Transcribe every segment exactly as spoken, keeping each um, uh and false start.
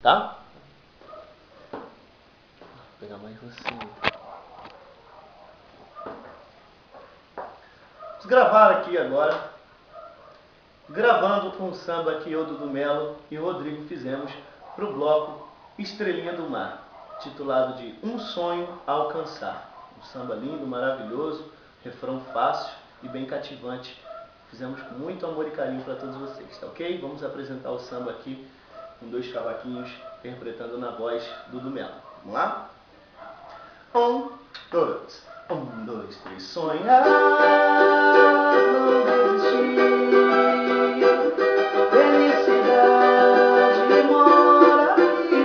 Tá? Vou pegar mais você. Vamos gravar aqui agora. Gravando com o samba que eu, Dudu Melo e o Rodrigo fizemos para o bloco Estrelinha do Mar, titulado de Um Sonho a Alcançar. Um samba lindo, maravilhoso, refrão fácil e bem cativante. Fizemos com muito amor e carinho para todos vocês, tá ok? Vamos apresentar o samba aqui com dois cavaquinhos interpretando na voz do Dudu Melo. Vamos lá? Um, dois, um, dois, três, sonhar, não desistir. Felicidade mora aqui.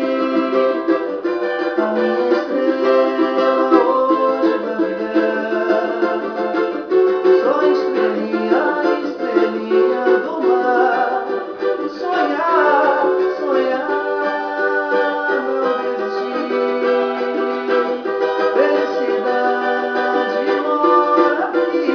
A minha estrela hoje vai brilhar. Sou estrelinha, estrelinha do mar. Sonhar, sonhar, não desistir. Felicidade mora aqui.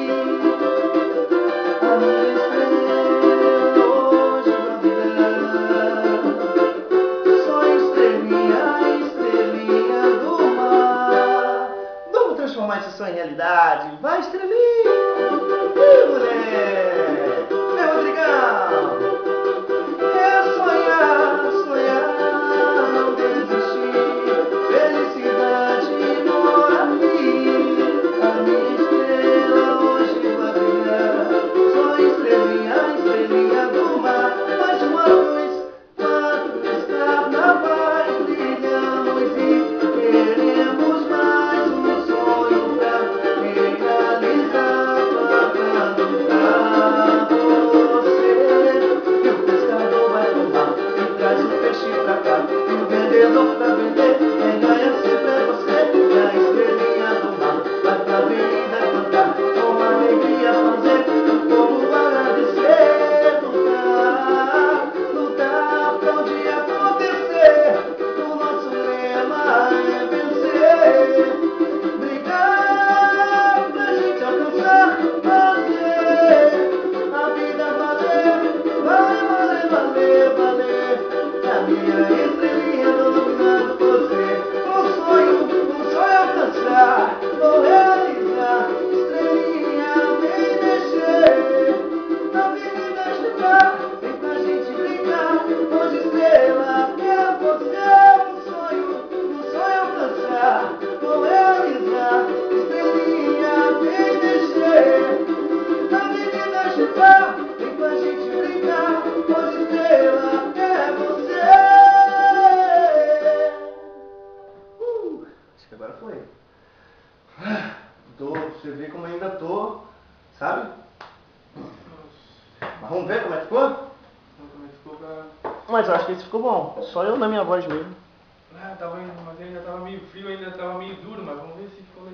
A minha estrela hoje vai brilhar. Sou estrelinha, estrelinha do mar. Vamos transformar esse sonho em realidade. Vai, estrelinha! Ih, mulher! Vem, Rodrigão! É sonhar, sonhar, não desistir. Felicidade mora aqui. A minha estrela hoje vai brilhar. Sou estrelinha, estrelinha do mar. Mais uma luz, quando está na paz, brilhamos e queremos mais um sonho pra realizar, pra cantar você. E o pescador vai tomar e traz o peixe pra cá. E o vendedor pra vender, quem ganha sempre é você. E a estrelinha do mar vai pra avenida cantar, com alegria fazer o povo agradecer. Lutar, lutar pra um dia acontecer. O nosso lema é vencer. Brigar pra gente alcançar, fazer a vida valer. Vai valer, valer, valer. A minha estrelinha dominando você. Um sonho, um sonho alcançar, vou realizar. Estrelinha, vem mexer. A vida ajudar, vem pra gente brincar. Hoje estrela é você. Um sonho, um sonho alcançar, vou realizar. Estrelinha, vem mexer. A vida ajudar, vem pra gente brincar. Hoje estrela é você. Uh, acho que agora foi. Tô, você vê como ainda tô, sabe? Mas vamos ver como é que ficou? Como é que ficou pra... Mas eu acho que esse ficou bom. Só eu na minha voz mesmo. Ah, tava, mas ainda tava meio frio, ainda tava meio duro, mas vamos ver se ficou legal.